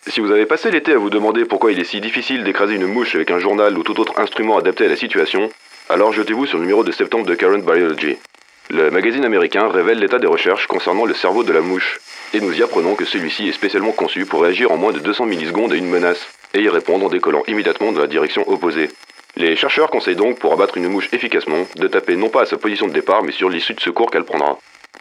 Si vous avez passé l'été à vous demander pourquoi il est si difficile d'écraser une mouche avec un journal ou tout autre instrument adapté à la situation, alors jetez-vous sur le numéro de septembre de Current Biology. Le magazine américain révèle l'état des recherches concernant le cerveau de la mouche, et nous y apprenons que celui-ci est spécialement conçu pour réagir en moins de 200 millisecondes à une menace, et y répondre en décollant immédiatement dans la direction opposée. Les chercheurs conseillent donc, pour abattre une mouche efficacement, de taper non pas à sa position de départ, mais sur l'issue de secours qu'elle prendra.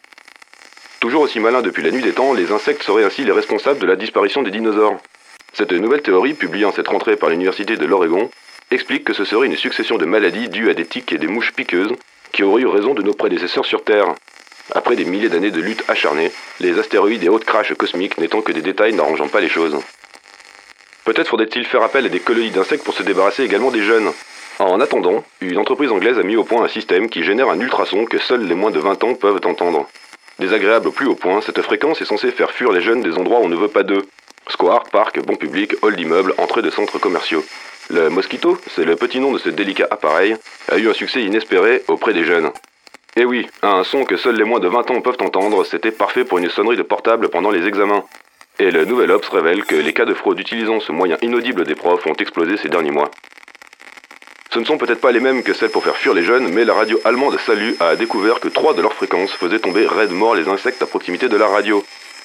Toujours aussi malins depuis la nuit des temps, les insectes seraient ainsi les responsables de la disparition des dinosaures. Cette nouvelle théorie, publiée en cette rentrée par l'Université de l'Oregon, explique que ce serait une succession de maladies dues à des tiques et des mouches piqueuses qui auraient eu raison de nos prédécesseurs sur Terre. Après des milliers d'années de lutte acharnée, les astéroïdes et autres crashs cosmiques n'étant que des détails n'arrangeant pas les choses. Peut-être faudrait-il faire appel à des colonies d'insectes pour se débarrasser également des jeunes. En attendant, une entreprise anglaise a mis au point un système qui génère un ultrason que seuls les moins de 20 ans peuvent entendre. Désagréable au plus haut point, cette fréquence est censée faire fuir les jeunes des endroits où on ne veut pas d'eux. Square, parc, bon public, hall d'immeubles, entrée de centres commerciaux. Le Mosquito, c'est le petit nom de ce délicat appareil, a eu un succès inespéré auprès des jeunes. Et oui, un son que seuls les moins de 20 ans peuvent entendre, c'était parfait pour une sonnerie de portable pendant les examens. Et le Nouvel Obs révèle que les cas de fraude utilisant ce moyen inaudible des profs ont explosé ces derniers mois. Ce ne sont peut-être pas les mêmes que celles pour faire fuir les jeunes, mais la radio allemande Salut a découvert que 3 de leurs fréquences faisaient tomber raide mort les insectes à proximité de la radio.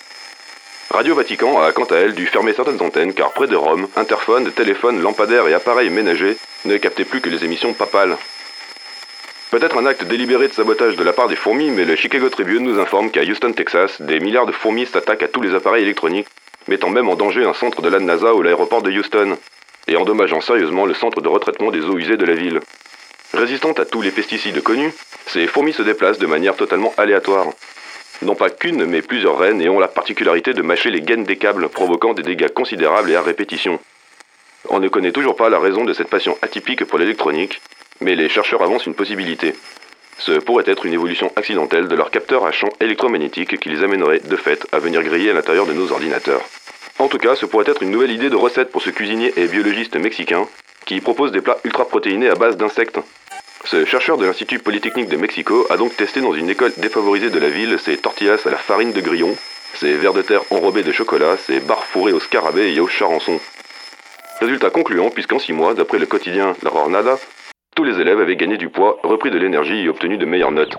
Radio Vatican a quant à elle dû fermer certaines antennes car près de Rome, interphones, téléphones, lampadaires et appareils ménagers ne captaient plus que les émissions papales. Peut-être un acte délibéré de sabotage de la part des fourmis, mais le Chicago Tribune nous informe qu'à Houston, Texas, des milliards de fourmis s'attaquent à tous les appareils électroniques, mettant même en danger un centre de la NASA ou l'aéroport de Houston, et endommageant sérieusement le centre de retraitement des eaux usées de la ville. Résistantes à tous les pesticides connus, ces fourmis se déplacent de manière totalement aléatoire. Non pas qu'une, mais plusieurs reines et ont la particularité de mâcher les gaines des câbles, provoquant des dégâts considérables et à répétition. On ne connaît toujours pas la raison de cette passion atypique pour l'électronique, mais les chercheurs avancent une possibilité. Ce pourrait être une évolution accidentelle de leurs capteurs à champ électromagnétique qui les amènerait, de fait, à venir griller à l'intérieur de nos ordinateurs. En tout cas, ce pourrait être une nouvelle idée de recette pour ce cuisinier et biologiste mexicain qui propose des plats ultra-protéinés à base d'insectes. Ce chercheur de l'Institut Polytechnique de Mexico a donc testé dans une école défavorisée de la ville ses tortillas à la farine de grillon, ses vers de terre enrobés de chocolat, ses barres fourrées au scarabée et au charançon. Résultat concluant puisqu'en 6 mois, d'après le quotidien La Jornada, tous les élèves avaient gagné du poids, repris de l'énergie et obtenu de meilleures notes.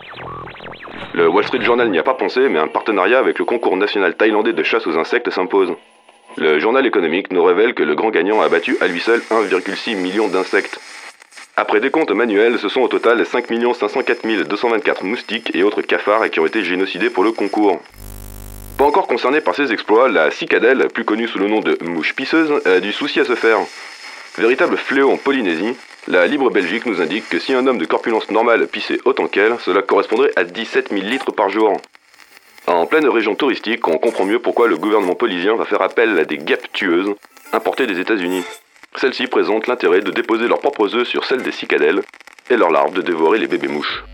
Le Wall Street Journal n'y a pas pensé, mais un partenariat avec le concours national thaïlandais de chasse aux insectes s'impose. Le journal économique nous révèle que le grand gagnant a battu à lui seul 1,6 million d'insectes. Après décompte manuel, ce sont au total 5 504 224 moustiques et autres cafards qui ont été génocidés pour le concours. Pas encore concernée par ces exploits, la cicadelle, plus connue sous le nom de mouche pisseuse, a du souci à se faire. Véritable fléau en Polynésie, la Libre Belgique nous indique que si un homme de corpulence normale pissait autant qu'elle, cela correspondrait à 17 000 litres par jour. En pleine région touristique, on comprend mieux pourquoi le gouvernement polynésien va faire appel à des guêpes tueuses importées des États-Unis. Celles-ci présentent l'intérêt de déposer leurs propres œufs sur celles des cicadelles et leurs larves de dévorer les bébés mouches.